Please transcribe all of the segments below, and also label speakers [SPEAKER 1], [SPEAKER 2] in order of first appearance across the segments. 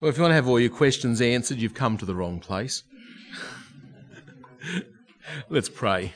[SPEAKER 1] Well, if you want to have all your questions answered, you've come to the wrong place. Let's pray.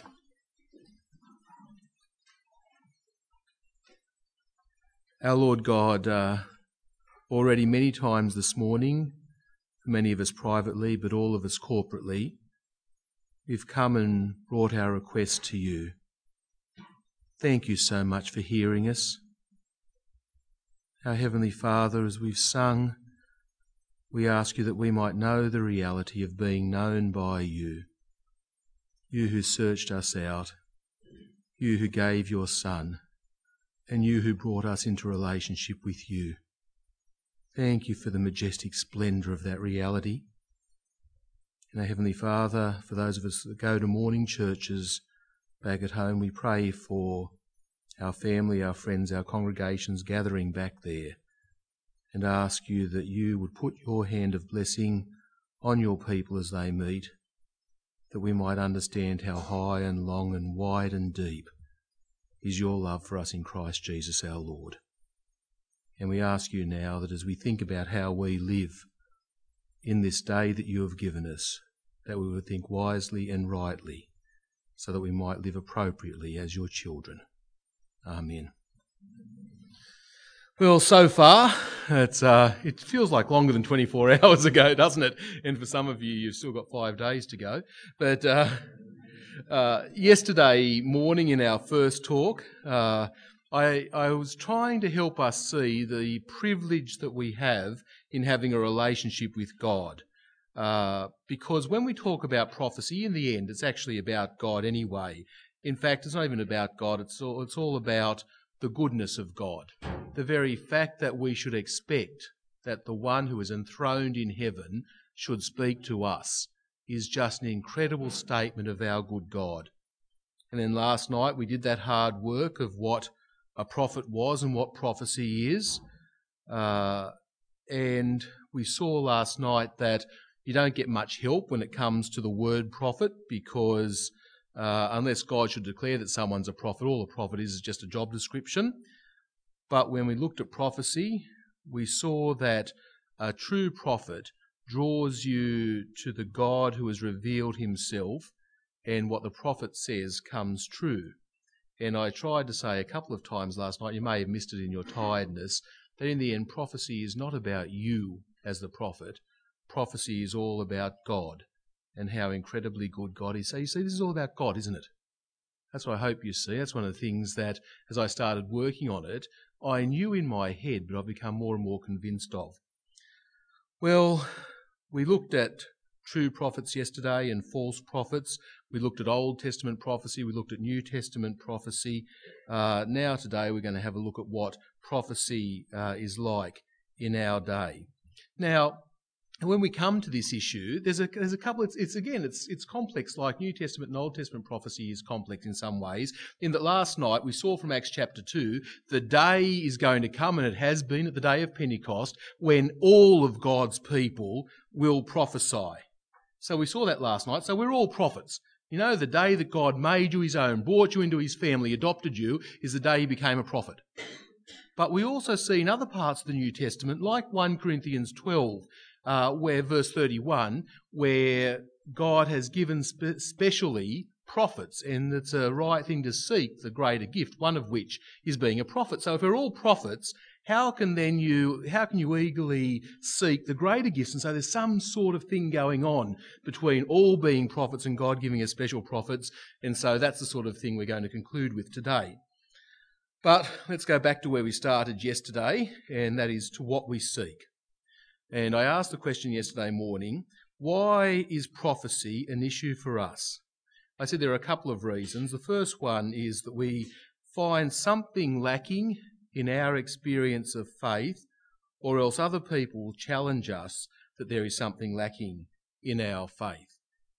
[SPEAKER 1] Our Lord God, already many times this morning, many of us privately, but all of us corporately, we've come and brought our request to you. Thank you so much for hearing us. Our Heavenly Father, as we've sung, we ask you that we might know the reality of being known by you. You who searched us out, you who gave your Son, and you who brought us into relationship with you. Thank you for the majestic splendour of that reality. And our Heavenly Father, for those of us that go to morning churches back at home, we pray for our family, our friends, our congregations gathering back there, and ask you that you would put your hand of blessing on your people as they meet, that we might understand how high and long and wide and deep is your love for us in Christ Jesus our Lord. And we ask you now that as we think about how we live in this day that you have given us, that we would think wisely and rightly, so that we might live appropriately as your children. Amen. Well, so far, it feels like longer than 24 hours ago, doesn't it? And for some of you, you've still got 5 days to go. But yesterday morning in our first talk, I was trying to help us see the privilege that we have in having a relationship with God. Because when we talk about prophecy, in the end, it's actually about God anyway. In fact, it's not even about God, it's all about the goodness of God. The very fact that we should expect that the one who is enthroned in heaven should speak to us is just an incredible statement of our good God. And then last night we did that hard work of what a prophet was and what prophecy is. And we saw last night that you don't get much help when it comes to the word prophet, because unless God should declare that someone's a prophet, all a prophet is just a job description. But when we looked at prophecy, we saw that a true prophet draws you to the God who has revealed himself, and what the prophet says comes true. And I tried to say a couple of times last night, you may have missed it in your tiredness, that in the end prophecy is not about you as the prophet. Prophecy is all about God and how incredibly good God is. So you see, this is all about God, isn't it? That's what I hope you see. That's one of the things that, as I started working on it, I knew in my head, but I've become more and more convinced of. Well, we looked at true prophets yesterday and false prophets. We looked at Old Testament prophecy. We looked at New Testament prophecy. Now today we're going to have a look at what prophecy is like in our day. Now, when we come to this issue, there's a couple. It's complex, like New Testament and Old Testament prophecy is complex in some ways. In that last night we saw from Acts chapter 2, the day is going to come, and it has been at the day of Pentecost, when all of God's people will prophesy. So we saw that last night. So we're all prophets. You know, the day that God made you his own, brought you into his family, adopted you, is the day he became a prophet. But we also see in other parts of the New Testament, like 1 Corinthians 12, where verse 31, where God has given specially prophets, and it's a right thing to seek the greater gift, one of which is being a prophet. So if we're all prophets, how can you eagerly seek the greater gifts? And so there's some sort of thing going on between all being prophets and God giving us special prophets, and so that's the sort of thing we're going to conclude with today. But let's go back to where we started yesterday, and that is to what we seek. And I asked the question yesterday morning, why is prophecy an issue for us? I said there are a couple of reasons. The first one is that we find something lacking in our experience of faith, or else other people challenge us that there is something lacking in our faith.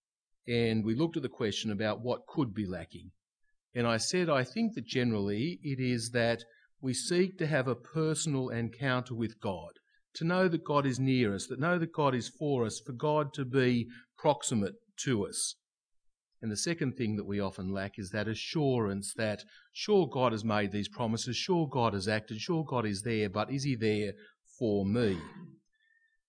[SPEAKER 1] And we looked at the question about what could be lacking. And I said, I think that generally it is that we seek to have a personal encounter with God, to know that God is near us, to know that God is for us, for God to be proximate to us. And the second thing that we often lack is that assurance that, sure, God has made these promises, sure, God has acted, sure, God is there, but is he there for me?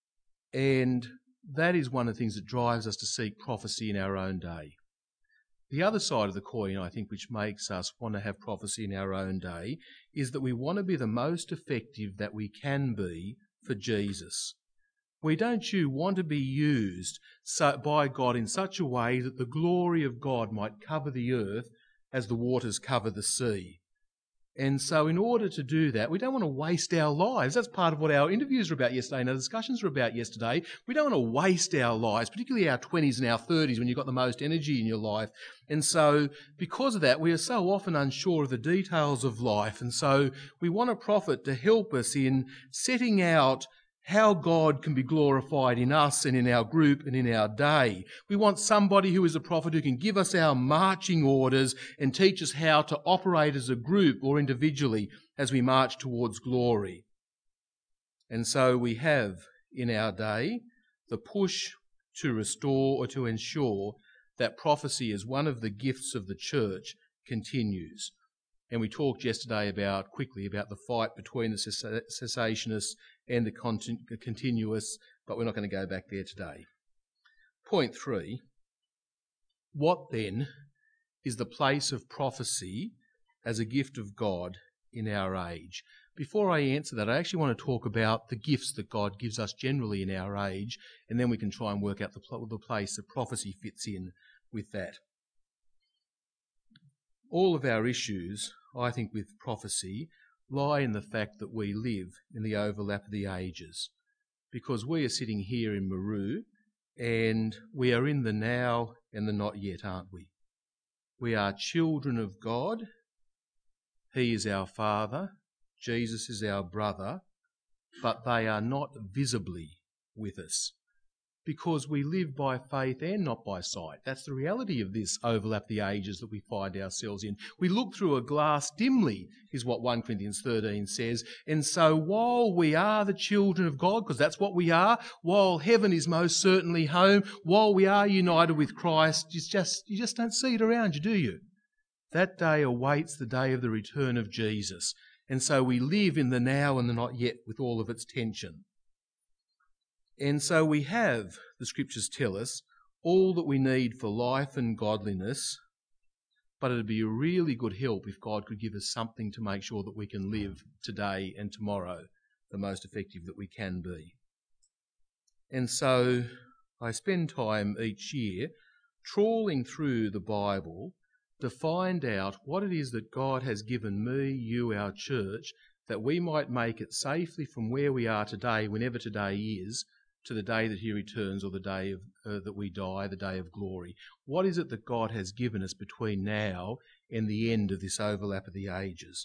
[SPEAKER 1] And that is one of the things that drives us to seek prophecy in our own day. The other side of the coin, I think, which makes us want to have prophecy in our own day, is that we want to be the most effective that we can be for Jesus. Don't you want to be used by God in such a way that the glory of God might cover the earth as the waters cover the sea? And so in order to do that, we don't want to waste our lives. That's part of what our interviews were about yesterday and our discussions were about yesterday. We don't want to waste our lives, particularly our 20s and our 30s when you've got the most energy in your life. And so because of that, we are so often unsure of the details of life. And so we want a prophet to help us in setting out how God can be glorified in us and in our group and in our day. We want somebody who is a prophet who can give us our marching orders and teach us how to operate as a group or individually as we march towards glory. And so we have in our day the push to restore or to ensure that prophecy as one of the gifts of the church continues. And we talked yesterday quickly about the fight between the cessationists and the continuous, but we're not going to go back there today. Point 3, what then is the place of prophecy as a gift of God in our age? Before I answer that, I actually want to talk about the gifts that God gives us generally in our age, and then we can try and work out the place that prophecy fits in with that. All of our issues, I think, with prophecy lie in the fact that we live in the overlap of the ages, because we are sitting here in Maru and we are in the now and the not yet, aren't we? We are children of God. He is our Father. Jesus is our brother, but they are not visibly with us, because we live by faith and not by sight. That's the reality of this overlap the ages that we find ourselves in. We look through a glass dimly, is what 1 Corinthians 13 says. And so while we are the children of God, because that's what we are, while heaven is most certainly home, while we are united with Christ, you just don't see it around you, do you? That day awaits the day of the return of Jesus. And so we live in the now and the not yet with all of its tension. And so we have, the scriptures tell us, all that we need for life and godliness, but it'd be a really good help if God could give us something to make sure that we can live today and tomorrow the most effective that we can be. And so I spend time each year trawling through the Bible to find out what it is that God has given me, you, our church, that we might make it safely from where we are today, whenever today is, to the day that he returns, or the day that we die, the day of glory. What is it that God has given us between now and the end of this overlap of the ages?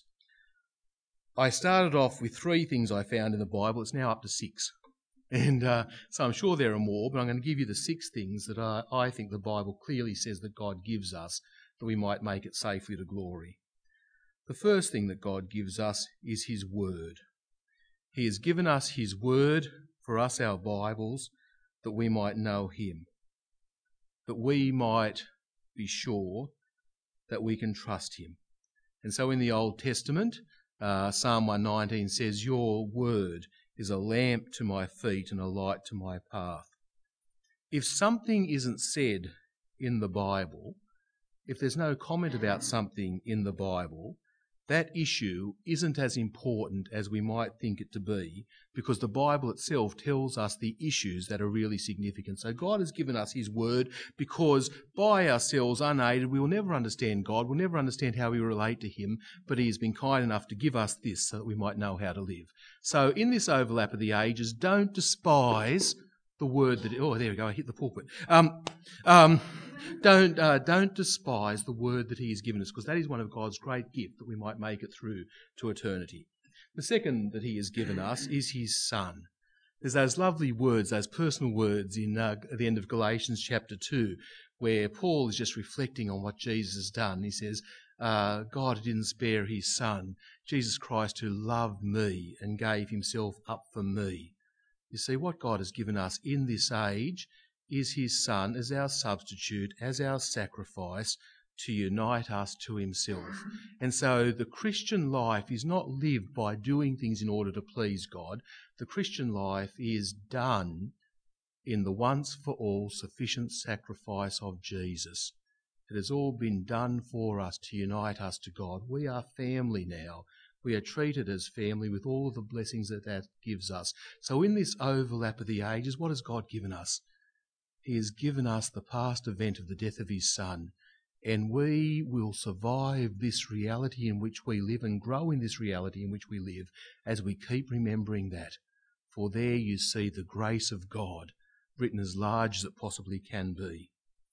[SPEAKER 1] I started off with 3 things I found in the Bible. It's now up to 6. And so I'm sure there are more, but I'm going to give you the 6 things that I think the Bible clearly says that God gives us, that we might make it safely to glory. The first thing that God gives us is his word. He has given us his word, for us our Bibles, that we might know him, that we might be sure that we can trust him. And so in the Old Testament, Psalm 119 says, your word is a lamp to my feet and a light to my path. If something isn't said in the Bible, if there's no comment about something in the Bible, that issue isn't as important as we might think it to be, because the Bible itself tells us the issues that are really significant. So God has given us his word, because by ourselves, unaided, we will never understand God, we'll never understand how we relate to him, but he has been kind enough to give us this so that we might know how to live. So in this overlap of the ages, don't despise the word that... Oh, there we go, I hit the pulpit. Don't despise the word that he has given us, because that is one of God's great gifts, that we might make it through to eternity. The second that he has given us is his Son. There's those lovely words, those personal words in at the end of Galatians chapter 2, where Paul is just reflecting on what Jesus has done. He says, God didn't spare his Son, Jesus Christ, who loved me and gave himself up for me. You see, what God has given us in this age is his Son as our substitute, as our sacrifice, to unite us to himself. And so the Christian life is not lived by doing things in order to please God. The Christian life is done in the once-for-all sufficient sacrifice of Jesus. It has all been done for us to unite us to God. We are family now. We are treated as family with all the blessings that gives us. So in this overlap of the ages, what has God given us? He has given us the past event of the death of his Son, and we will survive this reality in which we live and grow in this reality in which we live as we keep remembering that. For there you see the grace of God written as large as it possibly can be.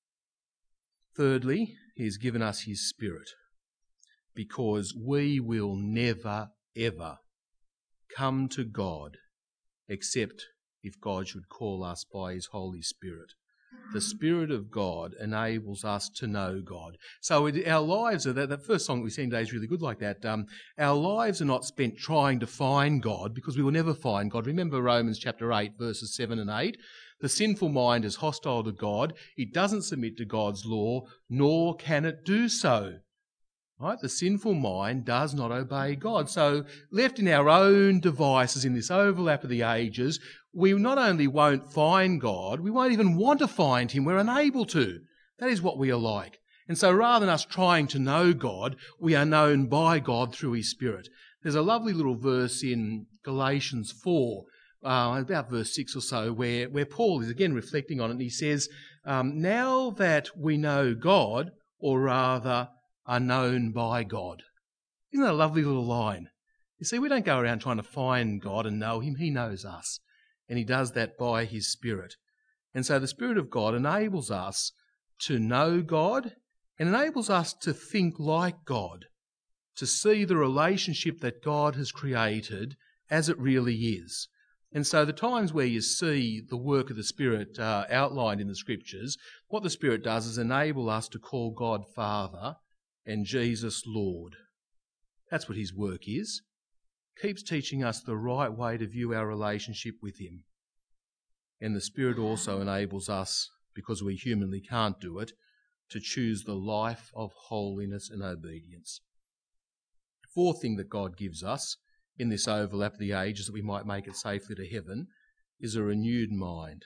[SPEAKER 1] Thirdly, he has given us his Spirit, because we will never, ever come to God except if God should call us by his Holy Spirit. The Spirit of God enables us to know God. So our lives are that first song we sang today is really good like that. Our lives are not spent trying to find God, because we will never find God. Remember Romans chapter 8, verses 7 and 8. The sinful mind is hostile to God. It doesn't submit to God's law, nor can it do so. Right? The sinful mind does not obey God. So left in our own devices in this overlap of the ages, we not only won't find God, we won't even want to find him. We're unable to. That is what we are like. And so rather than us trying to know God, we are known by God through his Spirit. There's a lovely little verse in Galatians 4, about verse 6 or so, where Paul is again reflecting on it. And he says, now that we know God, or rather are known by God. Isn't that a lovely little line? You see, we don't go around trying to find God and know him. He knows us. And he does that by his Spirit. And so the Spirit of God enables us to know God and enables us to think like God, to see the relationship that God has created as it really is. And so the times where you see the work of the Spirit outlined in the Scriptures, what the Spirit does is enable us to call God Father and Jesus Lord. That's what his work is. Keeps teaching us the right way to view our relationship with him. And the Spirit also enables us, because we humanly can't do it, to choose the life of holiness and obedience. The fourth thing that God gives us in this overlap of the ages that we might make it safely to heaven is a renewed mind.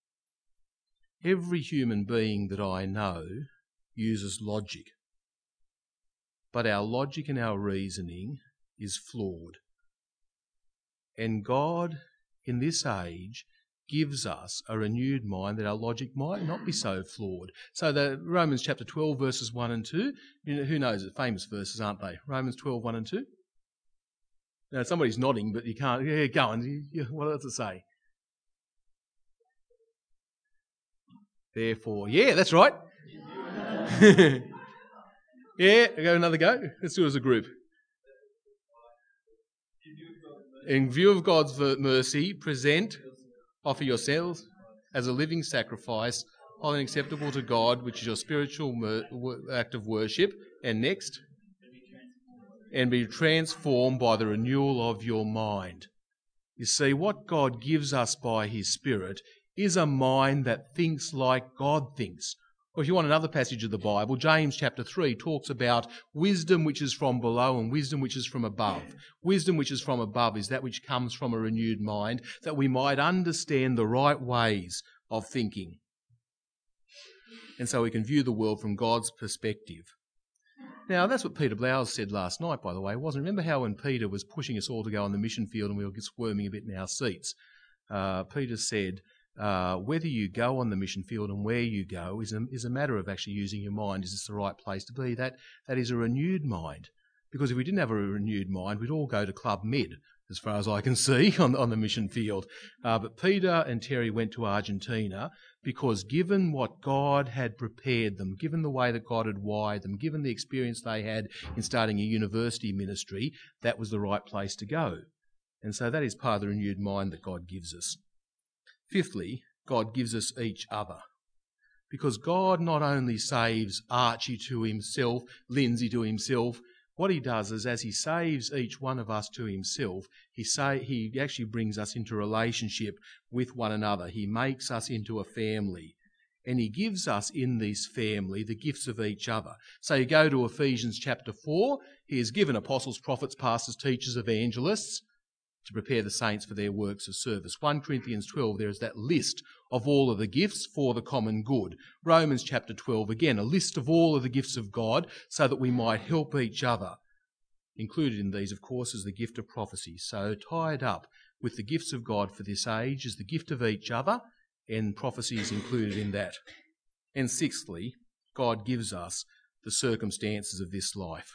[SPEAKER 1] Every human being that I know uses logic. But our logic and our reasoning is flawed. And God, in this age, gives us a renewed mind that our logic might not be so flawed. So the Romans chapter 12, verses 1 and 2, who knows it? Famous verses, aren't they? Romans 12, 1 and 2. Now, somebody's nodding, but you can't. Yeah, go on. What does it say? Therefore, yeah, that's right. Yeah, go another go. Let's do it as a group. In view of God's mercy, offer yourselves as a living sacrifice, holy and acceptable to God, which is your spiritual act of worship. And next, and be transformed by the renewal of your mind. You see, what God gives us by his Spirit is a mind that thinks like God thinks. Or if you want another passage of the Bible, James chapter 3 talks about wisdom which is from below and wisdom which is from above. Wisdom which is from above is that which comes from a renewed mind, that we might understand the right ways of thinking. And so we can view the world from God's perspective. Now, that's what Peter Blowers said last night, by the way, wasn't it? Remember how when Peter was pushing us all to go on the mission field and we were squirming a bit in our seats? Peter said, whether you go on the mission field and where you go is a matter of actually using your mind. Is this the right place to be? That is a renewed mind. Because if we didn't have a renewed mind, we'd all go to Club Med, as far as I can see, on the mission field. But Peter and Terry went to Argentina because given what God had prepared them, given the way that God had wired them, given the experience they had in starting a university ministry, that was the right place to go. And so that is part of the renewed mind that God gives us. Fifthly, God gives us each other. Because God not only saves Archie to himself, Lindsay to himself, what he does is as he saves each one of us to himself, he actually brings us into relationship with one another. He makes us into a family. And he gives us in this family the gifts of each other. So you go to Ephesians chapter 4, he has given apostles, prophets, pastors, teachers, evangelists to prepare the saints for their works of service. 1 Corinthians 12, there is that list of all of the gifts for the common good. Romans chapter 12, again, a list of all of the gifts of God so that we might help each other. Included in these, of course, is the gift of prophecy. So tied up with the gifts of God for this age is the gift of each other, and prophecy is included in that. And sixthly, God gives us the circumstances of this life.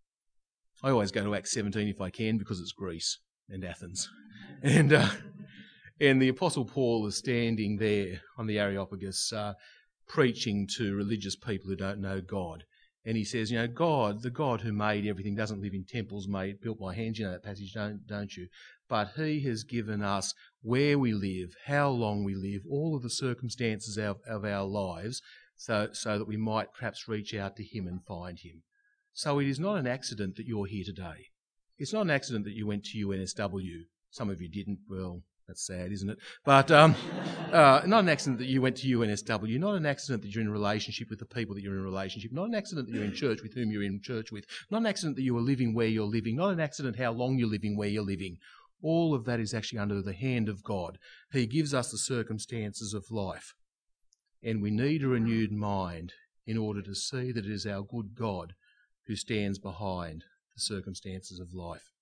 [SPEAKER 1] I always go to Acts 17 if I can because it's Greece and Athens. And the Apostle Paul is standing there on the Areopagus preaching to religious people who don't know God. And he says, God, the God who made everything, doesn't live in temples built by hands. You know that passage, don't you? But he has given us where we live, how long we live, all of the circumstances of our lives, so that we might perhaps reach out to him and find him. So it is not an accident that you're here today. It's not an accident that you went to UNSW. Some of you didn't. Well, that's sad, isn't it? But not an accident that you went to UNSW. Not an accident that you're in a relationship with the people that you're in a relationship. Not an accident that you're in church with whom you're in church with. Not an accident that you are living where you're living. Not an accident how long you're living where you're living. All of that is actually under the hand of God. He gives us the circumstances of life. And we need a renewed mind in order to see that it is our good God who stands behind the circumstances of life.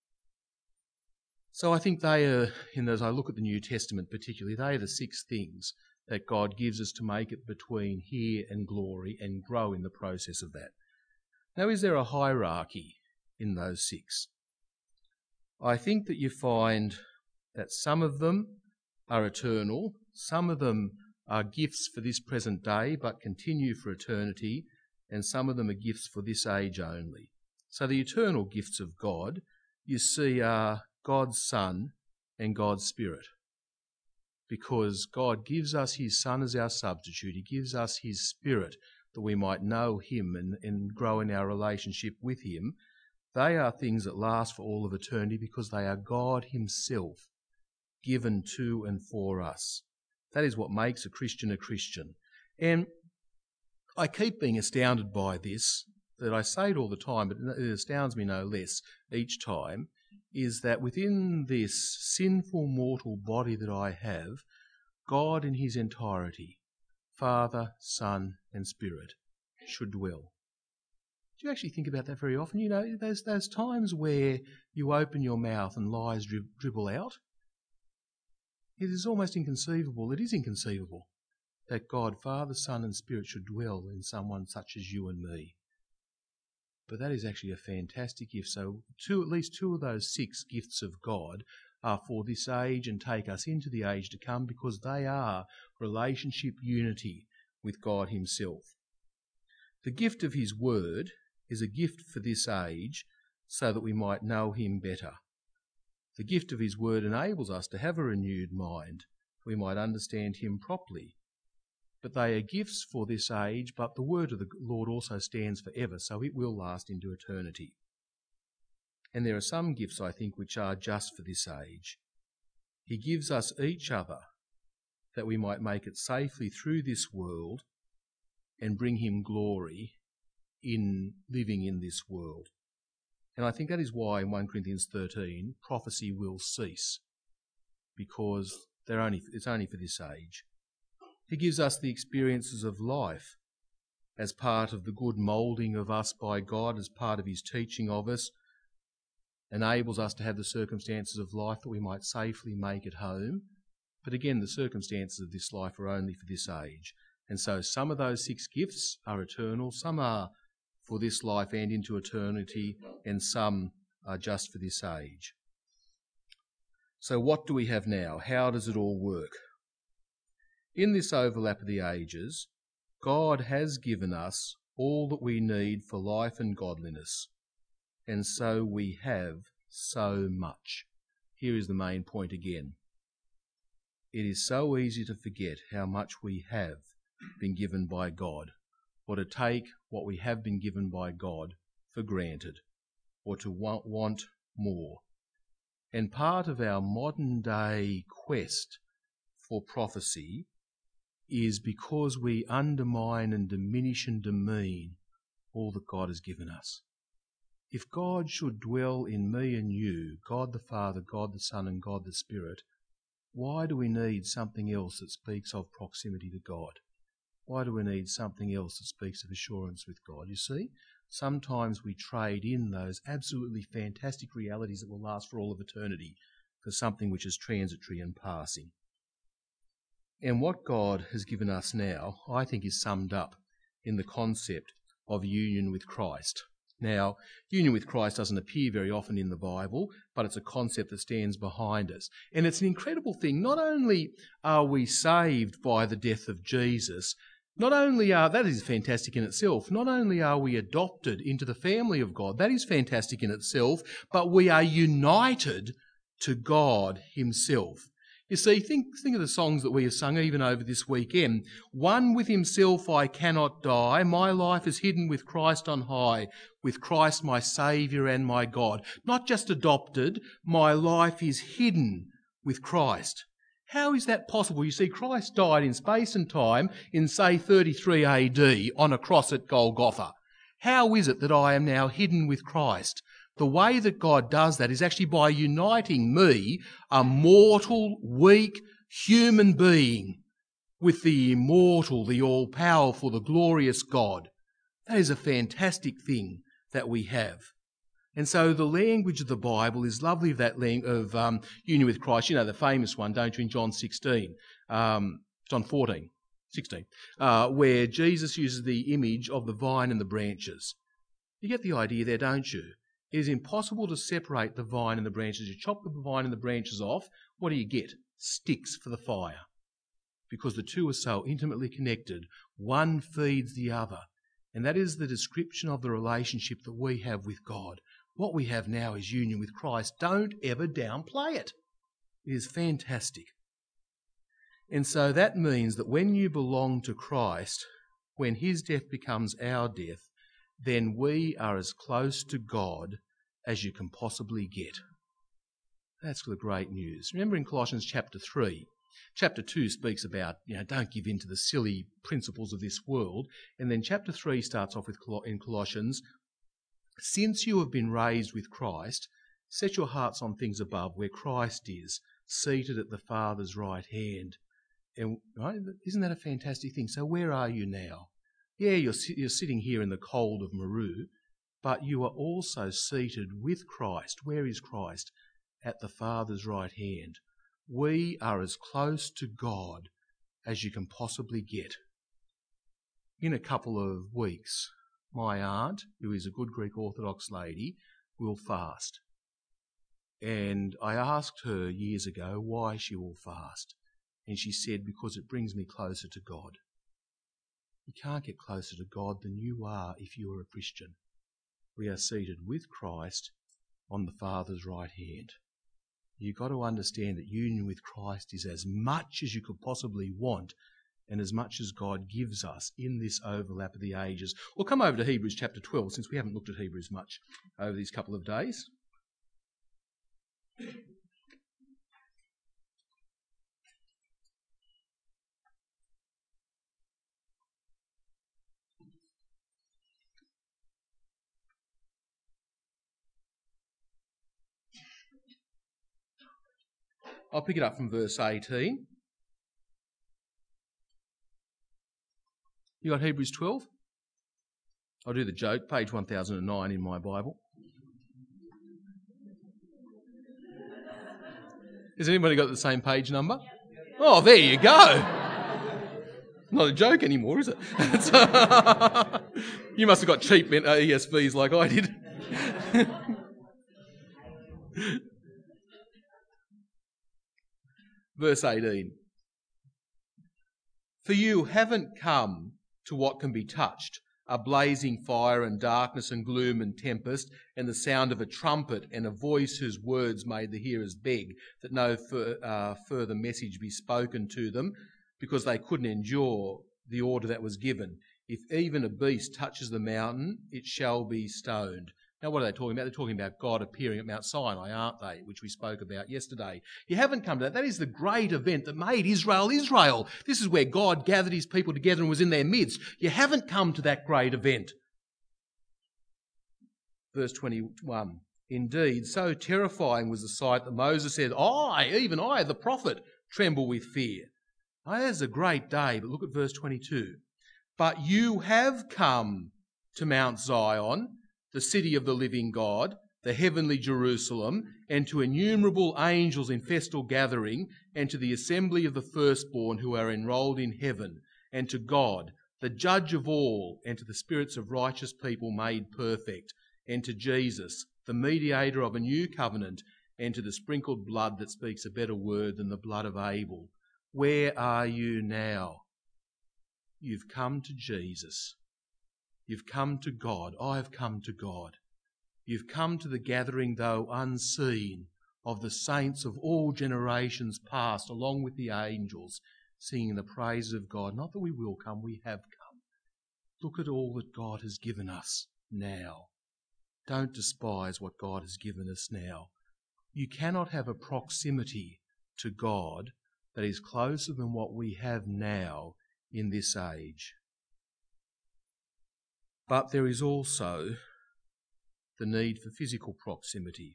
[SPEAKER 1] So I think they are, as I look at the New Testament particularly, they are the 6 things that God gives us to make it between here and glory and grow in the process of that. Now, is there a hierarchy in those 6? I think that you find that some of them are eternal, some of them are gifts for this present day but continue for eternity, and some of them are gifts for this age only. So the eternal gifts of God, you see, are God's Son and God's Spirit. Because God gives us his Son as our substitute. He gives us his Spirit that we might know him and grow in our relationship with him. They are things that last for all of eternity because they are God himself given to and for us. That is what makes a Christian a Christian. And I keep being astounded by this, that I say it all the time, but it astounds me no less each time, is that within this sinful mortal body that I have, God in his entirety, Father, Son and Spirit, should dwell. Do you actually think about that very often? There's those times where you open your mouth and lies dribble out. It is almost inconceivable, it is inconceivable, that God, Father, Son and Spirit should dwell in someone such as you and me. But that is actually a fantastic gift. So at least 2 of those 6 gifts of God are for this age and take us into the age to come because they are relationship unity with God himself. The gift of his word is a gift for this age so that we might know him better. The gift of his word enables us to have a renewed mind. We might understand him properly. But they are gifts for this age, but the word of the Lord also stands forever, so it will last into eternity. And there are some gifts, I think, which are just for this age. He gives us each other that we might make it safely through this world and bring him glory in living in this world. And I think that is why in 1 Corinthians 13, prophecy will cease, because it's only for this age. He gives us the experiences of life as part of the good moulding of us by God, as part of his teaching of us, enables us to have the circumstances of life that we might safely make it home. But again, the circumstances of this life are only for this age. And so some of those 6 gifts are eternal, some are for this life and into eternity, and some are just for this age. So what do we have now? How does it all work? In this overlap of the ages, God has given us all that we need for life and godliness, and so we have so much. Here is the main point again. It is so easy to forget how much we have been given by God, or to take what we have been given by God for granted, or to want more. And part of our modern day quest for prophecy is because we undermine and diminish and demean all that God has given us. if God should dwell in me and you, God the Father, God the Son and God the Spirit, why do we need something else that speaks of proximity to God? Why do we need something else that speaks of assurance with God? You see, sometimes we trade in those absolutely fantastic realities that will last for all of eternity for something which is transitory and passing. And what God has given us now, I think, is summed up in the concept of union with Christ. Now, union with Christ doesn't appear very often in the Bible, but it's a concept that stands behind us. And it's an incredible thing. Not only are we saved by the death of Jesus, that is fantastic in itself. Not only are we adopted into the family of God, that is fantastic in itself, but we are united to God himself. You see, think of the songs that we have sung even over this weekend. One with himself I cannot die. My life is hidden with Christ on high, with Christ my Saviour and my God. Not just adopted, my life is hidden with Christ. How is that possible? You see, Christ died in space and time in, say, 33 AD on a cross at Golgotha. How is it that I am now hidden with Christ? The way that God does that is actually by uniting me, a mortal, weak, human being, with the immortal, the all-powerful, the glorious God. That is a fantastic thing that we have. And so the language of the Bible is lovely, that of union with Christ. You know the famous one, don't you, in John 16, John 14, 16, where Jesus uses the image of the vine and the branches. You get the idea there, don't you? It is impossible to separate the vine and the branches. You chop the vine and the branches off, what do you get? Sticks for the fire. Because the two are so intimately connected. One feeds the other. And that is the description of the relationship that we have with God. What we have now is union with Christ. Don't ever downplay it. It is fantastic. And so that means that when you belong to Christ, when his death becomes our death, then we are as close to God as you can possibly get. That's the great news. Remember in Colossians chapter 3, chapter 2 speaks about, don't give in to the silly principles of this world. And then chapter 3 starts off with in Colossians, since you have been raised with Christ, set your hearts on things above where Christ is, seated at the Father's right hand. And right, isn't that a fantastic thing? So where are you now? Yeah, you're sitting here in the cold of Meru, but you are also seated with Christ. Where is Christ? At the Father's right hand. We are as close to God as you can possibly get. In a couple of weeks, my aunt, who is a good Greek Orthodox lady, will fast. And I asked her years ago why she will fast. And she said, because it brings me closer to God. You can't get closer to God than you are if you are a Christian. We are seated with Christ on the Father's right hand. You've got to understand that union with Christ is as much as you could possibly want and as much as God gives us in this overlap of the ages. We'll come over to Hebrews chapter 12, since we haven't looked at Hebrews much over these couple of days. I'll pick it up from verse 18. You got Hebrews 12? I'll do the joke, page 1009 in my Bible. Has anybody got the same page number? Oh, there you go. Not a joke anymore, is it? You must have got cheap ESVs like I did. Verse 18. For you haven't come to what can be touched, a blazing fire and darkness and gloom and tempest and the sound of a trumpet and a voice whose words made the hearers beg that no further message be spoken to them, because they couldn't endure the order that was given. If even a beast touches the mountain, it shall be stoned. Now, what are they talking about? They're talking about God appearing at Mount Sinai, aren't they? Which we spoke about yesterday. You haven't come to that. That is the great event that made Israel Israel. This is where God gathered his people together and was in their midst. You haven't come to that great event. verse 21. Indeed, so terrifying was the sight that Moses said, even I, the prophet, tremble with fear. Now, there's a great day, but look at verse 22. But you have come to Mount Zion, the city of the living God, the heavenly Jerusalem, and to innumerable angels in festal gathering, and to the assembly of the firstborn who are enrolled in heaven, and to God, the judge of all, and to the spirits of righteous people made perfect, and to Jesus, the mediator of a new covenant, and to the sprinkled blood that speaks a better word than the blood of Abel. Where are you now? You've come to Jesus. You've come to God. I have come to God. You've come to the gathering, though unseen, of the saints of all generations past, along with the angels, singing the praises of God. Not that we will come, we have come. Look at all that God has given us now. Don't despise what God has given us now. You cannot have a proximity to God that is closer than what we have now in this age. But there is also the need for physical proximity,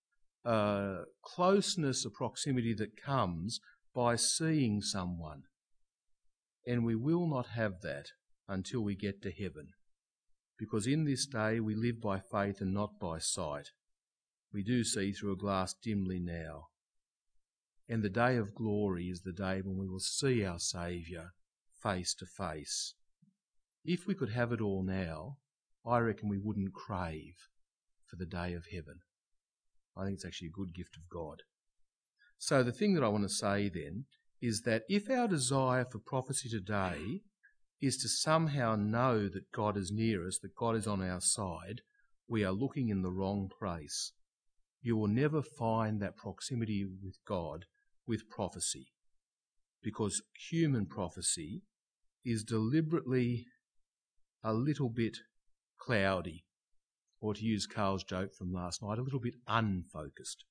[SPEAKER 1] closeness, a proximity that comes by seeing someone. And we will not have that until we get to heaven, because in this day we live by faith and not by sight. We do see through a glass dimly now. And the day of glory is the day when we will see our Saviour face to face. If we could have it all now, I reckon we wouldn't crave for the day of heaven. I think it's actually a good gift of God. So the thing that I want to say then is that if our desire for prophecy today is to somehow know that God is near us, that God is on our side, we are looking in the wrong place. You will never find that proximity with God with prophecy, because human prophecy is deliberately a little bit cloudy, or to use Carl's joke from last night, a little bit unfocused,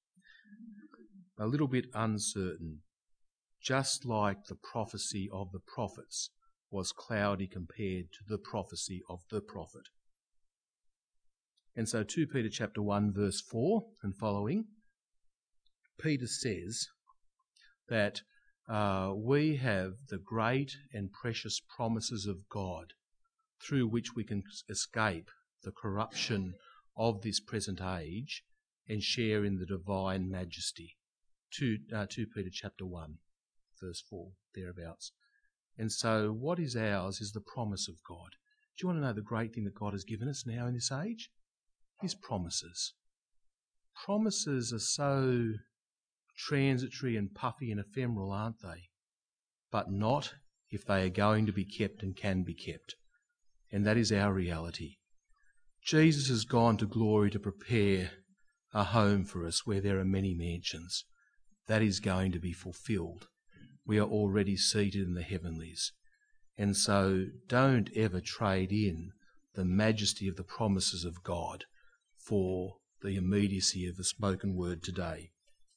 [SPEAKER 1] a little bit uncertain, just like the prophecy of the prophets was cloudy compared to the prophecy of the prophet. And so 2 Peter chapter 1 verse 4 and following, Peter says that we have the great and precious promises of God through which we can escape the corruption of this present age and share in the divine majesty. 2 Peter chapter 1 verse 4, thereabouts. And so what is ours is the promise of God. Do you want to know the great thing that God has given us now in this age? His promises. Promises are so transitory and puffy and ephemeral, aren't they? But not if they are going to be kept and can be kept. And that is our reality. Jesus has gone to glory to prepare a home for us where there are many mansions. That is going to be fulfilled. We are already seated in the heavenlies. And so don't ever trade in the majesty of the promises of God for the immediacy of the spoken word today.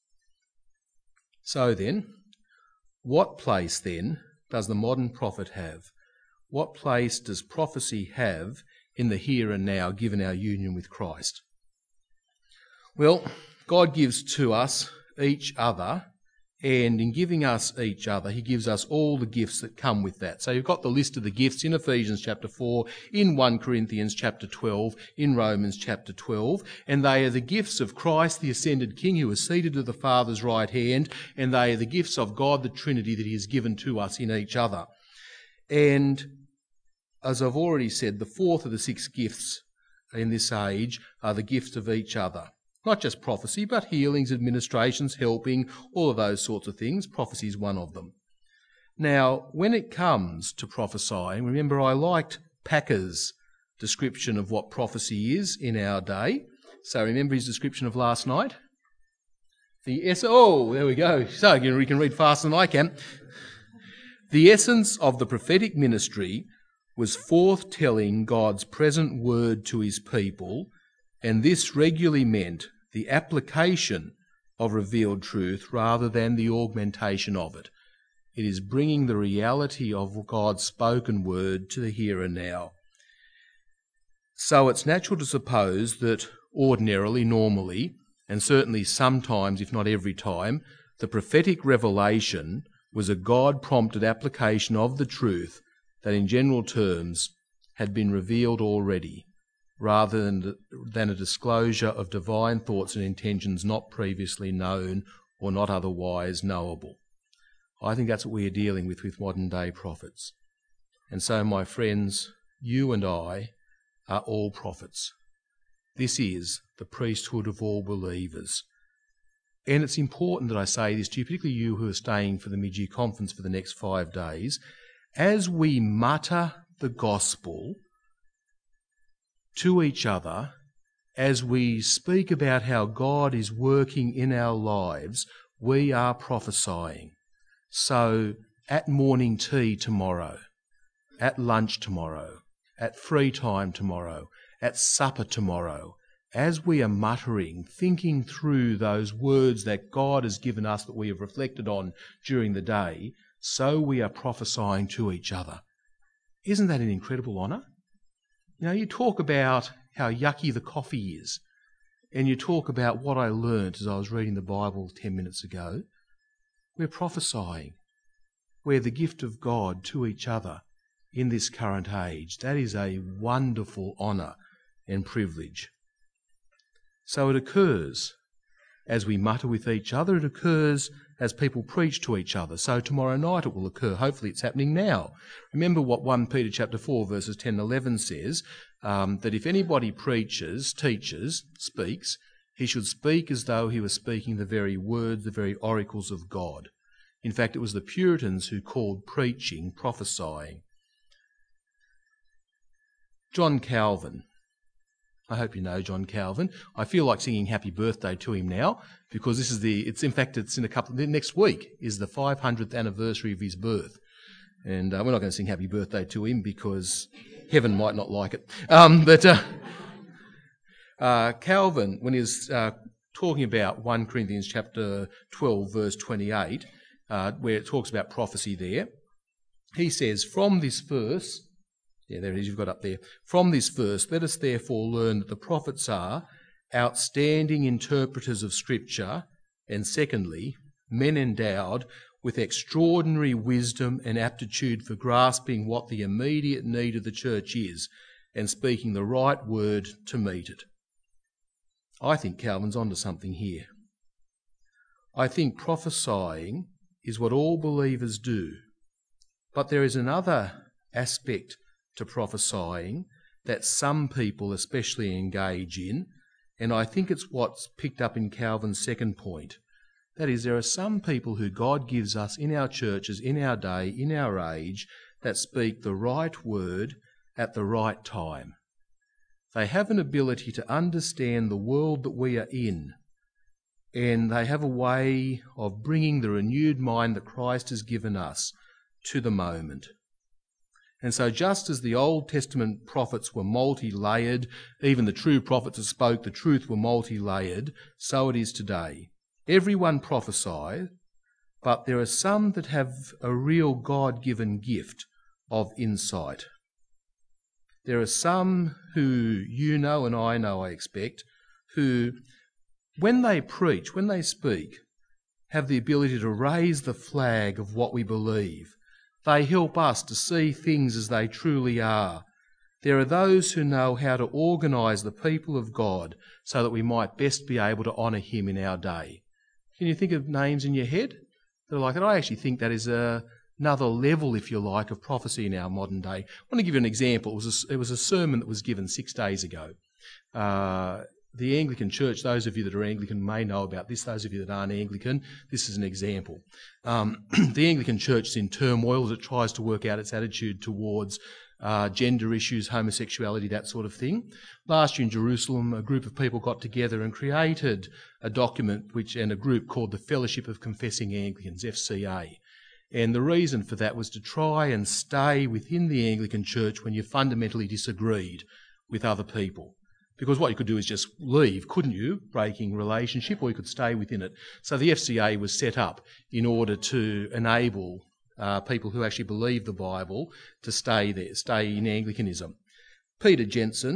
[SPEAKER 1] So then, what place then does the modern prophet have? What place does prophecy have in the here and now, given our union with Christ? Well, God gives to us each other, and in giving us each other, he gives us all the gifts that come with that. So you've got the list of the gifts in Ephesians chapter 4, in 1 Corinthians chapter 12, in Romans chapter 12, and they are the gifts of Christ, the ascended King, who is seated at the Father's right hand, and they are the gifts of God, the Trinity, that he has given to us in each other. And as I've already said, the fourth of the 6 gifts in this age are the gifts of each other. Not just prophecy, but healings, administrations, helping, all of those sorts of things. Prophecy is one of them. Now, when it comes to prophesying, remember I liked Packer's description of what prophecy is in our day. So remember his description of last night? There we go. So you can read faster than I can. The essence of the prophetic ministry was forth-telling God's present word to his people, and this regularly meant the application of revealed truth rather than the augmentation of it. It is bringing the reality of God's spoken word to the here and now. So it's natural to suppose that ordinarily, normally, and certainly sometimes, if not every time, the prophetic revelation was a God-prompted application of the truth that in general terms had been revealed already, rather than a disclosure of divine thoughts and intentions not previously known or not otherwise knowable. I think that's what we are dealing with modern-day prophets. And so, my friends, you and I are all prophets. This is the priesthood of all believers. And it's important that I say this to you, particularly you who are staying for the mid-year conference for the next 5 days. As we mutter the gospel to each other, as we speak about how God is working in our lives, we are prophesying. So at morning tea tomorrow, at lunch tomorrow, at free time tomorrow, at supper tomorrow, as we are muttering, thinking through those words that God has given us that we have reflected on during the day, so we are prophesying to each other. Isn't that an incredible honour? You know, you talk about how yucky the coffee is, and you talk about what I learnt as I was reading the Bible 10 minutes ago. We're prophesying. We're the gift of God to each other in this current age. That is a wonderful honour and privilege. So it occurs as we mutter with each other. It occurs as people preach to each other. So tomorrow night it will occur. Hopefully it's happening now. Remember what 1 Peter chapter 4 verses 10 and 11 says, that if anybody preaches, teaches, speaks, he should speak as though he was speaking the very words, the very oracles of God. In fact, it was the Puritans who called preaching prophesying. John Calvin. I hope you know John Calvin. I feel like singing happy birthday to him now because it's in next week is the 500th anniversary of his birth. And we're not going to sing happy birthday to him because heaven might not like it. Calvin, when he was talking about 1 Corinthians chapter 12, verse 28, where it talks about prophecy there, he says, from this verse, there it is, you've got up there. From this verse, let us therefore learn that the prophets are outstanding interpreters of Scripture, and secondly, men endowed with extraordinary wisdom and aptitude for grasping what the immediate need of the church is and speaking the right word to meet it. I think Calvin's onto something here. I think prophesying is what all believers do, but there is another aspect to prophesying that some people especially engage in, and I think it's what's picked up in Calvin's second point. That is, there are some people who God gives us in our churches, in our day, in our age, that speak the right word at the right time. They have an ability to understand the world that we are in, and they have a way of bringing the renewed mind that Christ has given us to the moment. And so just as the Old Testament prophets were multi-layered, even the true prophets who spoke the truth were multi-layered, so it is today. Everyone prophesies, but there are some that have a real God-given gift of insight. There are some who you know and I know, I expect, who, when they preach, when they speak, have the ability to raise the flag of what we believe. They help us to see things as they truly are. There are those who know how to organise the people of God so that we might best be able to honour him in our day. Can you think of names in your head that are like that? I actually think that is another level, if you like, of prophecy in our modern day. I want to give you an example. It was a sermon that was given 6 days ago. The Anglican Church, those of you that are Anglican may know about this. Those of you that aren't Anglican, this is an example. The Anglican Church is in turmoil as it tries to work out its attitude towards gender issues, homosexuality, that sort of thing. Last year in Jerusalem, a group of people got together and created a document and a group called the Fellowship of Confessing Anglicans, FCA. And the reason for that was to try and stay within the Anglican Church when you fundamentally disagreed with other people. Because what you could do is just leave, couldn't you, breaking relationship, or you could stay within it. So the FCA was set up in order to enable people who actually believe the Bible to stay there, stay in Anglicanism. Peter Jensen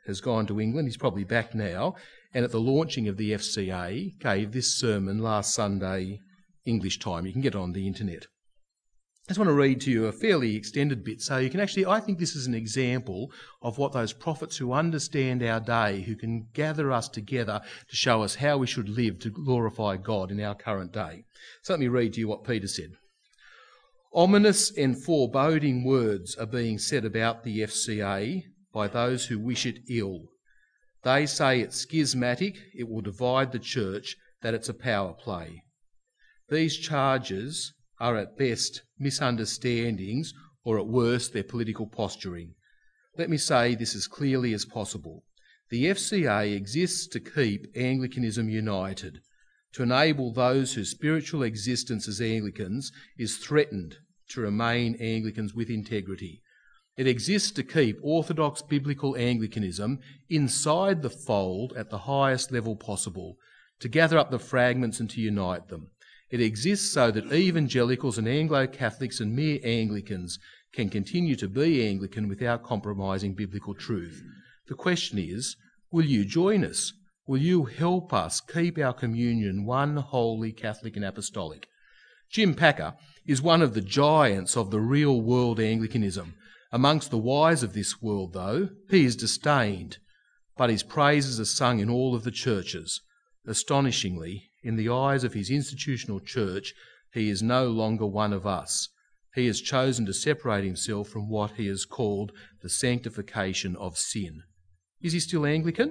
[SPEAKER 1] has gone to England. He's probably back now. And at the launching of the FCA, gave this sermon last Sunday, English time. You can get it on the internet. I just want to read to you a fairly extended bit so you can actually, I think this is an example of what those prophets who understand our day, who can gather us together to show us how we should live to glorify God in our current day. So let me read to you what Peter said. Ominous and foreboding words are being said about the FCA by those who wish it ill. They say it's schismatic, it will divide the church, that it's a power play. These charges are at best misunderstandings, or at worst their political posturing. Let me say this as clearly as possible. The FCA exists to keep Anglicanism united, to enable those whose spiritual existence as Anglicans is threatened to remain Anglicans with integrity. It exists to keep orthodox biblical Anglicanism inside the fold at the highest level possible, to gather up the fragments and to unite them. It exists so that evangelicals and Anglo-Catholics and mere Anglicans can continue to be Anglican without compromising biblical truth. The question is, will you join us? Will you help us keep our communion one holy Catholic and Apostolic? Jim Packer is one of the giants of the real world Anglicanism. Amongst the wise of this world, though, he is disdained, but his praises are sung in all of the churches. Astonishingly, in the eyes of his institutional church, he is no longer one of us. He has chosen to separate himself from what he has called the sanctification of sin. Is he still Anglican?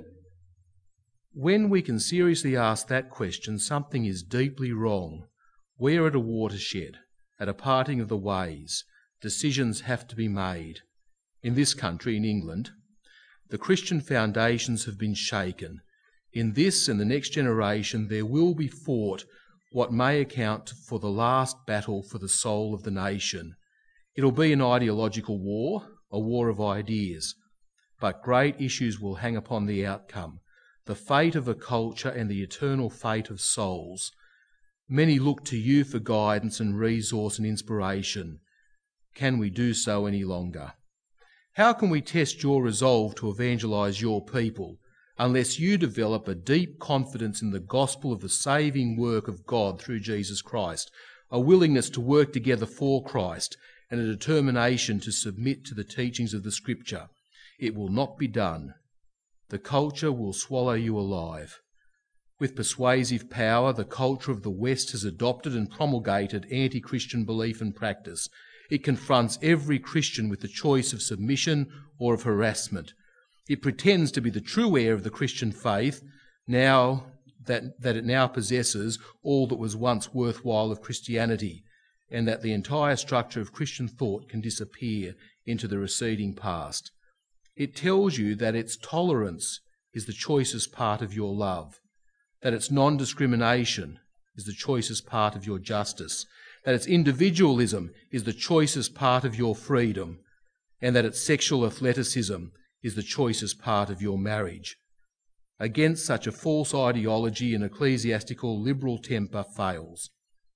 [SPEAKER 1] When we can seriously ask that question, something is deeply wrong. We're at a watershed, at a parting of the ways. Decisions have to be made. In this country, in England, the Christian foundations have been shaken. In this and the next generation, there will be fought what may account for the last battle for the soul of the nation. It'll be an ideological war, a war of ideas, but great issues will hang upon the outcome, the fate of a culture and the eternal fate of souls. Many look to you for guidance and resource and inspiration. Can we do so any longer? How can we test your resolve to evangelise your people unless you develop a deep confidence in the gospel of the saving work of God through Jesus Christ, a willingness to work together for Christ, and a determination to submit to the teachings of the Scripture? It will not be done. The culture will swallow you alive. With persuasive power, the culture of the West has adopted and promulgated anti-Christian belief and practice. It confronts every Christian with the choice of submission or of harassment. It pretends to be the true heir of the Christian faith, now that it now possesses all that was once worthwhile of Christianity, and that the entire structure of Christian thought can disappear into the receding past. It tells you that its tolerance is the choicest part of your love, that its non-discrimination is the choicest part of your justice, that its individualism is the choicest part of your freedom, and that its sexual athleticism is the choicest part of your marriage. Against such a false ideology, an ecclesiastical liberal temper fails.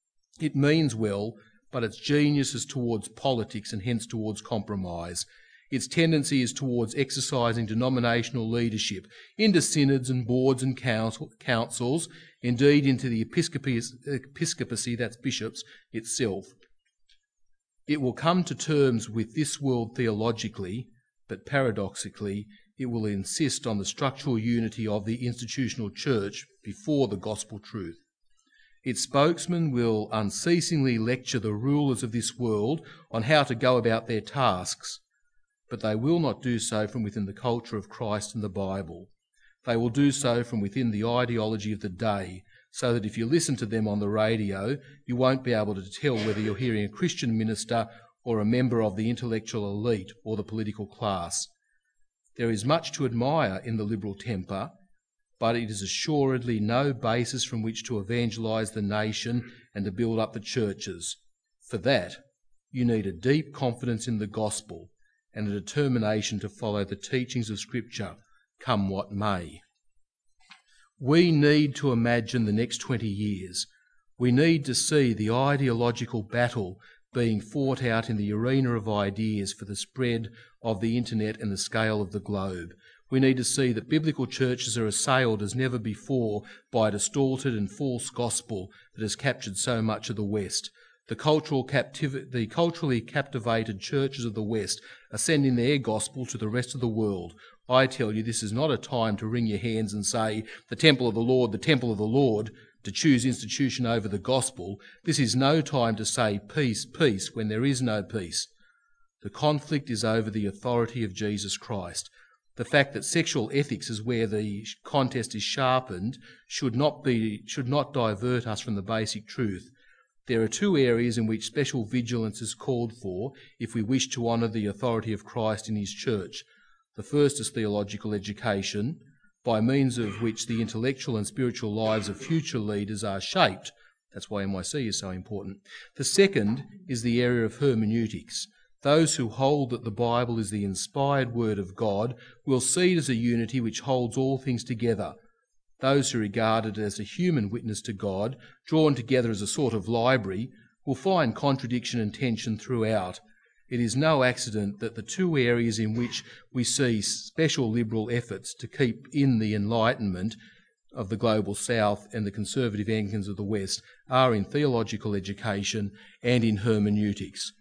[SPEAKER 1] It means well, but its genius is towards politics and hence towards compromise. Its tendency is towards exercising denominational leadership into synods and boards and councils, indeed into the episcopacy, that's bishops, itself. It will come to terms with this world theologically, but paradoxically, it will insist on the structural unity of the institutional church before the gospel truth. Its spokesmen will unceasingly lecture the rulers of this world on how to go about their tasks, but they will not do so from within the culture of Christ and the Bible. They will do so from within the ideology of the day, so that if you listen to them on the radio, you won't be able to tell whether you're hearing a Christian minister or a member of the intellectual elite or the political class. There is much to admire in the liberal temper, but it is assuredly no basis from which to evangelise the nation and to build up the churches. For that, you need a deep confidence in the gospel and a determination to follow the teachings of Scripture, come what may. We need to imagine the next 20 years. We need to see the ideological battle being fought out in the arena of ideas for the spread of the internet and the scale of the globe. We need to see that biblical churches are assailed as never before by a distorted and false gospel that has captured so much of the West. The culturally captivated churches of the West are sending their gospel to the rest of the world. I tell you, this is not a time to wring your hands and say, the temple of the Lord, the temple of the Lord, to choose institution over the gospel. This is no time to say peace, peace, when there is no peace. The conflict is over the authority of Jesus Christ. The fact that sexual ethics is where the contest is sharpened should not divert us from the basic truth. There are two areas in which special vigilance is called for if we wish to honour the authority of Christ in his church. The first is theological education, by means of which the intellectual and spiritual lives of future leaders are shaped. That's why MIC is so important. The second is the area of hermeneutics. Those who hold that the Bible is the inspired word of God will see it as a unity which holds all things together. Those who regard it as a human witness to God, drawn together as a sort of library, will find contradiction and tension throughout. It is no accident that the two areas in which we see special liberal efforts to keep in the Enlightenment of the Global South and the conservative Anglicans of the West are in theological education and in hermeneutics.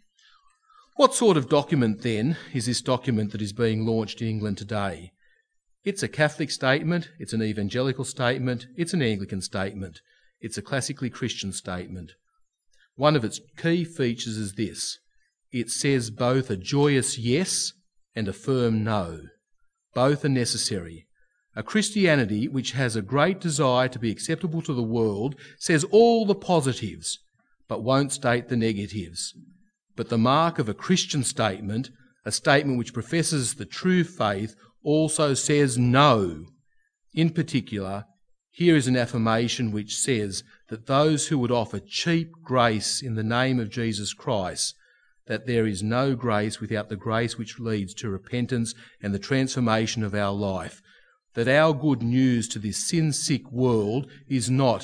[SPEAKER 1] What sort of document, then, is this document that is being launched in England today? It's a Catholic statement, it's an evangelical statement, it's an Anglican statement. It's a classically Christian statement. One of its key features is this. It says both a joyous yes and a firm no. Both are necessary. A Christianity which has a great desire to be acceptable to the world says all the positives, but won't state the negatives. But the mark of a Christian statement, a statement which professes the true faith, also says no. In particular, here is an affirmation which says that those who would offer cheap grace in the name of Jesus Christ, that there is no grace without the grace which leads to repentance and the transformation of our life, that our good news to this sin-sick world is not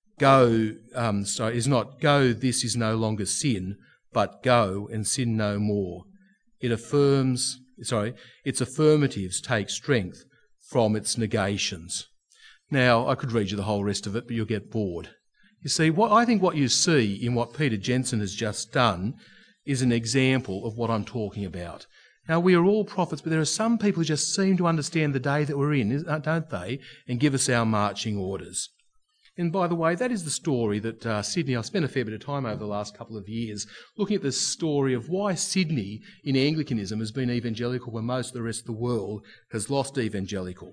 [SPEAKER 1] go, this is no longer sin, but go and sin no more. Its affirmatives take strength from its negations. Now, I could read you the whole rest of it, but you'll get bored. You see, I think what you see in what Peter Jensen has just done is an example of what I'm talking about. Now, we are all prophets, but there are some people who just seem to understand the day that we're in, don't they, and give us our marching orders. And by the way, that is the story that Sydney, I've spent a fair bit of time over the last couple of years looking at the story of why Sydney in Anglicanism has been evangelical when most of the rest of the world has lost evangelicalism.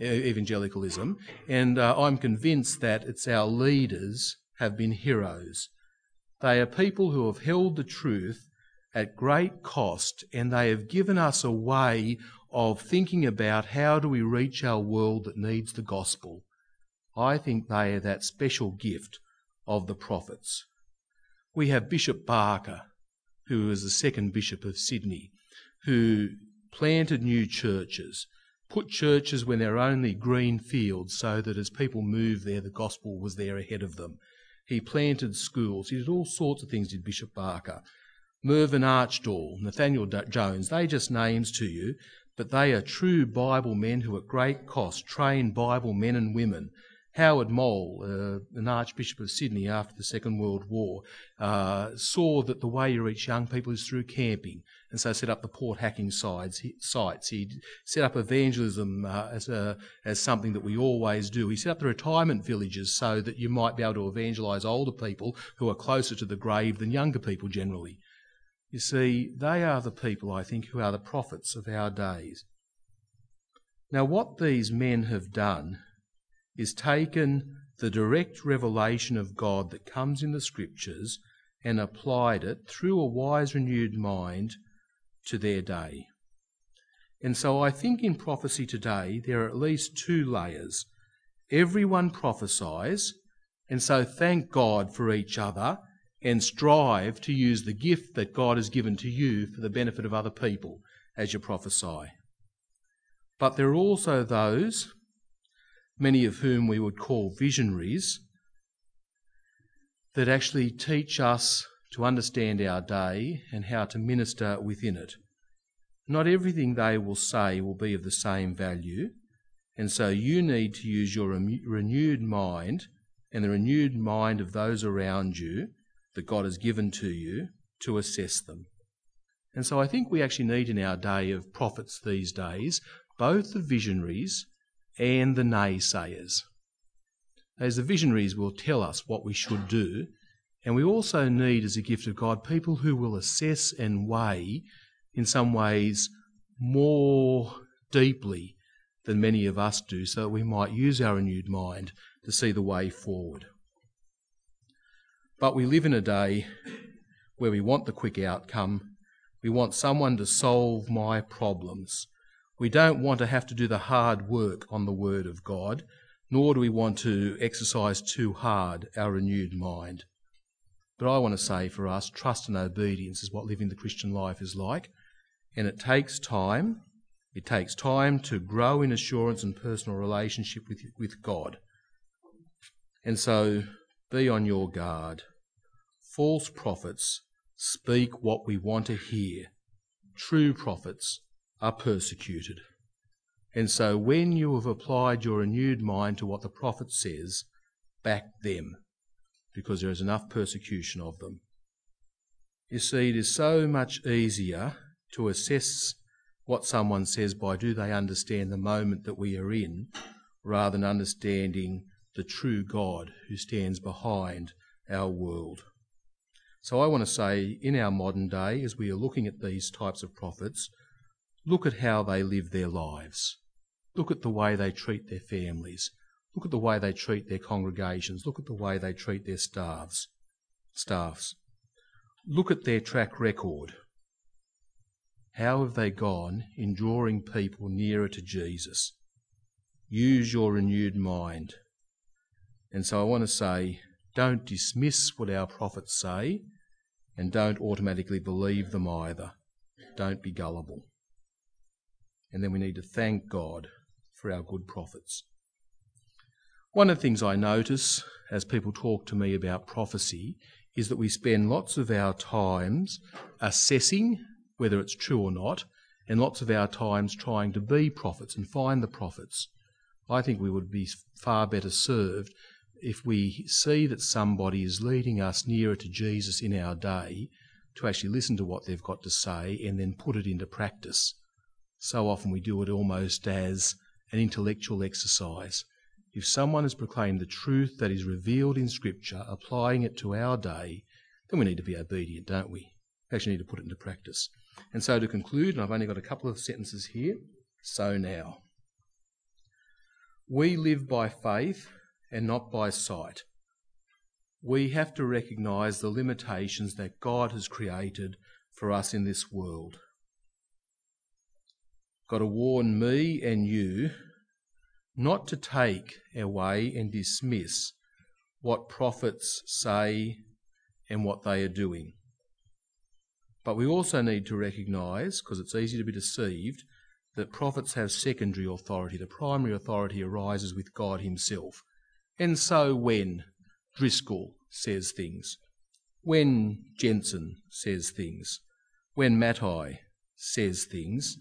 [SPEAKER 1] And I'm convinced that it's our leaders have been heroes. They are people who have held the truth at great cost, and they have given us a way of thinking about how do we reach our world that needs the gospel. I think they are that special gift of the prophets. We have Bishop Barker, who is the second Bishop of Sydney, who planted new churches, put churches when there are only green fields so that as people moved there, the gospel was there ahead of them. He planted schools. He did all sorts of things, did Bishop Barker. Mervyn Archdall, Nathaniel Jones, they just names to you, but they are true Bible men who at great cost trained Bible men and women. Howard Mole, an Archbishop of Sydney after the Second World War, saw that the way you reach young people is through camping, and so set up the Port Hacking sites. He set up evangelism as something that we always do. He set up the retirement villages so that you might be able to evangelise older people who are closer to the grave than younger people generally. You see, they are the people, I think, who are the prophets of our days. Now, what these men have done is taken the direct revelation of God that comes in the Scriptures and applied it through a wise, renewed mind to their day. And so I think in prophecy today there are at least two layers. Everyone prophesies, and so thank God for each other and strive to use the gift that God has given to you for the benefit of other people as you prophesy. But there are also those, many of whom we would call visionaries, that actually teach us to understand our day and how to minister within it. Not everything they will say will be of the same value, and so you need to use your renewed mind and the renewed mind of those around you that God has given to you to assess them. And so I think we actually need in our day of prophets these days both the visionaries and the naysayers. As the visionaries will tell us what we should do, and we also need as a gift of God people who will assess and weigh in some ways more deeply than many of us do, so that we might use our renewed mind to see the way forward. But we live in a day where we want the quick outcome. We want someone to solve my problems. We don't want to have to do the hard work on the Word of God, nor do we want to exercise too hard our renewed mind. But I want to say for us, trust and obedience is what living the Christian life is like, and it takes time. It takes time to grow in assurance and personal relationship with God. And so be on your guard. False prophets speak what we want to hear. True prophets are persecuted. And so when you have applied your renewed mind to what the prophet says, back them, because there is enough persecution of them. You see, it is so much easier to assess what someone says by do they understand the moment that we are in, rather than understanding the true God who stands behind our world. So I want to say, in our modern day, as we are looking at these types of prophets, look at how they live their lives. Look at the way they treat their families. Look at the way they treat their congregations. Look at the way they treat their staffs. Look at their track record. How have they gone in drawing people nearer to Jesus? Use your renewed mind. And so I want to say, don't dismiss what our prophets say, and don't automatically believe them either. Don't be gullible. And then we need to thank God for our good prophets. One of the things I notice as people talk to me about prophecy is that we spend lots of our times assessing whether it's true or not, and lots of our times trying to be prophets and find the prophets. I think we would be far better served if we see that somebody is leading us nearer to Jesus in our day, to actually listen to what they've got to say and then put it into practice. So often we do it almost as an intellectual exercise. If someone has proclaimed the truth that is revealed in Scripture, applying it to our day, then we need to be obedient, don't we? We actually need to put it into practice. And so to conclude, and I've only got a couple of sentences here, so now. We live by faith and not by sight. We have to recognise the limitations that God has created for us in this world. Got to warn me and you not to take away and dismiss what prophets say and what they are doing. But we also need to recognise, because it's easy to be deceived, that prophets have secondary authority. The primary authority arises with God himself. And so when Driscoll says things, when Jensen says things, when Mattei says things,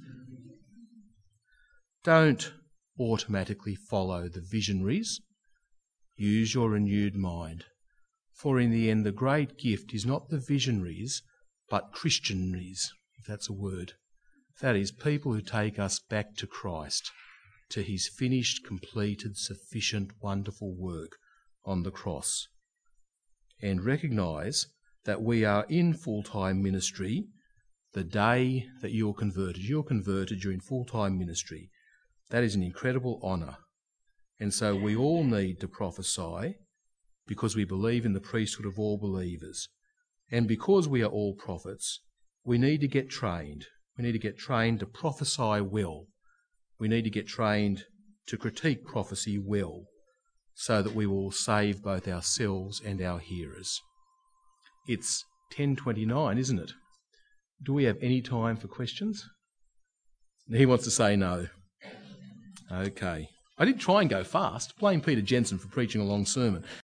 [SPEAKER 1] don't automatically follow the visionaries. Use your renewed mind. For in the end, the great gift is not the visionaries, but Christianaries, if that's a word. That is, people who take us back to Christ, to his finished, completed, sufficient, wonderful work on the cross. And recognise that we are in full-time ministry the day that you're converted. You're converted, you're in full-time ministry. That is an incredible honour. And so we all need to prophesy because we believe in the priesthood of all believers. And because we are all prophets, we need to get trained. We need to get trained to prophesy well. We need to get trained to critique prophecy well, so that we will save both ourselves and our hearers. It's 10:29, isn't it? Do we have any time for questions? He wants to say no. Okay. I did try and go fast. Blame Peter Jensen for preaching a long sermon.